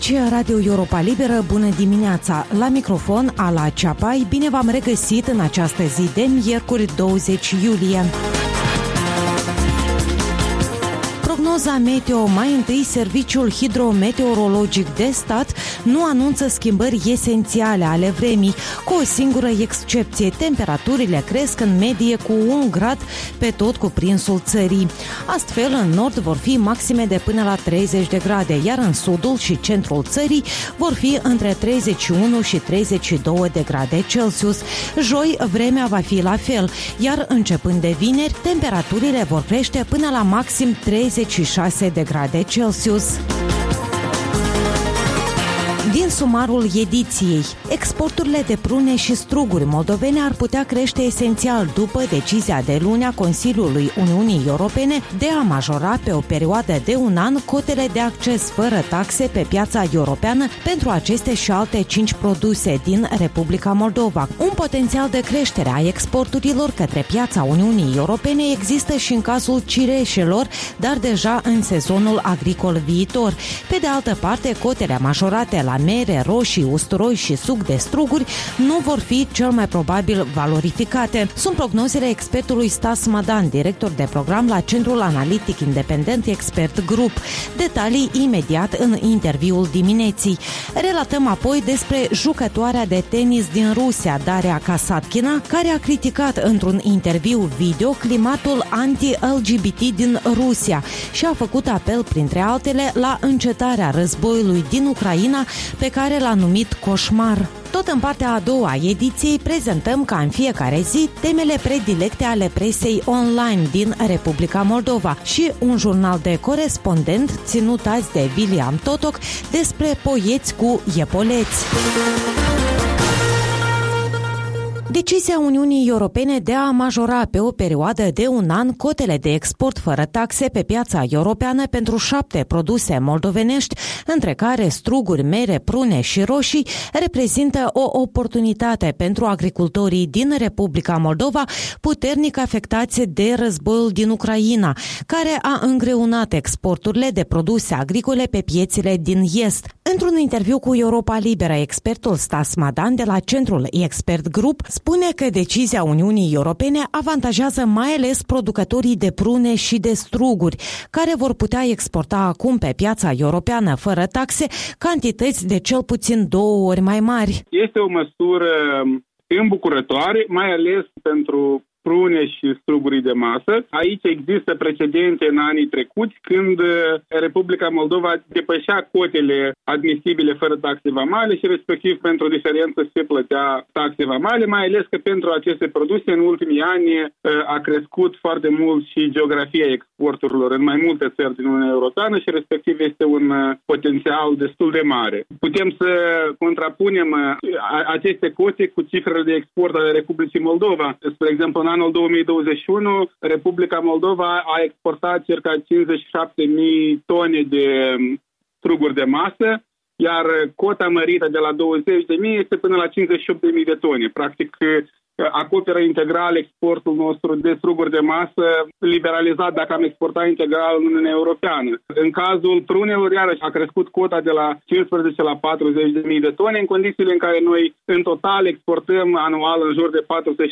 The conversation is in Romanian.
Aici Radio Europa Liberă, bună dimineața! La microfon, Ala Ceapai, bine v-am regăsit în această zi de miercuri 20 iulie. Prognoza meteo. Mai întâi, Serviciul Hidrometeorologic de Stat nu anunță schimbări esențiale ale vremii, cu o singură excepție. Temperaturile cresc în medie cu 1 grad pe tot cuprinsul țării. Astfel, în nord vor fi maxime de până la 30 de grade, iar în sudul și centrul țării vor fi între 31 și 32 de grade Celsius. Joi, vremea va fi la fel, iar începând de vineri, temperaturile vor crește până la maxim 36 de grade Celsius. Din sumarul ediției, exporturile de prune și struguri moldovene ar putea crește esențial după decizia de luni a Consiliului Uniunii Europene de a majora pe o perioadă de un an cotele de acces fără taxe pe piața europeană pentru aceste și alte 5 produse din Republica Moldova. Un potențial de creștere a exporturilor către piața Uniunii Europene există și în cazul cireșelor, dar deja în sezonul agricol viitor. Pe de altă parte, cotele majorate la mere, roșii, usturoi și suc de struguri nu vor fi cel mai probabil valorificate. Sunt prognozele expertului Stas Madan, director de program la Centrul Analitic Independent Expert Group. Detalii imediat în interviul dimineții. Relatăm apoi despre jucătoarea de tenis din Rusia, Daria Kasatkina, care a criticat într-un interviu video climatul anti-LGBT din Rusia și a făcut apel, printre altele, la încetarea războiului din Ucraina, pe care l-a numit coșmar. Tot în partea a doua a ediției prezentăm, ca în fiecare zi, temele predilecte ale presei online din Republica Moldova și un jurnal de corespondent ținut azi de William Totoc despre poieți cu iepoleți. Decizia Uniunii Europene de a majora pe o perioadă de un an cotele de export fără taxe pe piața europeană pentru 7 produse moldovenești, între care struguri, mere, prune și roșii, reprezintă o oportunitate pentru agricultorii din Republica Moldova, puternic afectați de războiul din Ucraina, care a îngreunat exporturile de produse agricole pe piețele din Est. Într-un interviu cu Europa Liberă, expertul Stas Madan de la Centrul Expert Group spune că decizia Uniunii Europene avantajează mai ales producătorii de prune și de struguri, care vor putea exporta acum pe piața europeană fără taxe cantități de cel puțin 2 ori mai mari. Este o măsură îmbucurătoare, mai ales pentru prune și struguri de masă. Aici există precedente în anii trecuți, când Republica Moldova depășea cotele admisibile fără taxe vamale și respectiv pentru o diferență se plătea taxe vamale, mai ales că pentru aceste produse în ultimii ani a crescut foarte mult și geografia exporturilor în mai multe țări din Uniunea Europeană și respectiv este un potențial destul de mare. Putem să contrapunem aceste cote cu cifrele de export ale Republicii Moldova. Spre exemplu, în anul 2021, Republica Moldova a exportat circa 57.000 tone de struguri de masă, iar cota mărită de la 20.000 este până la 58.000 de tone. Practic, acoperă integral exportul nostru de struguri de masă, liberalizat dacă am exportat integral în Uniunea Europeană. În cazul prunelor, iarăși, a crescut cota de la 15 la 40.000 de tone, în condițiile în care noi, în total, exportăm anual în jur de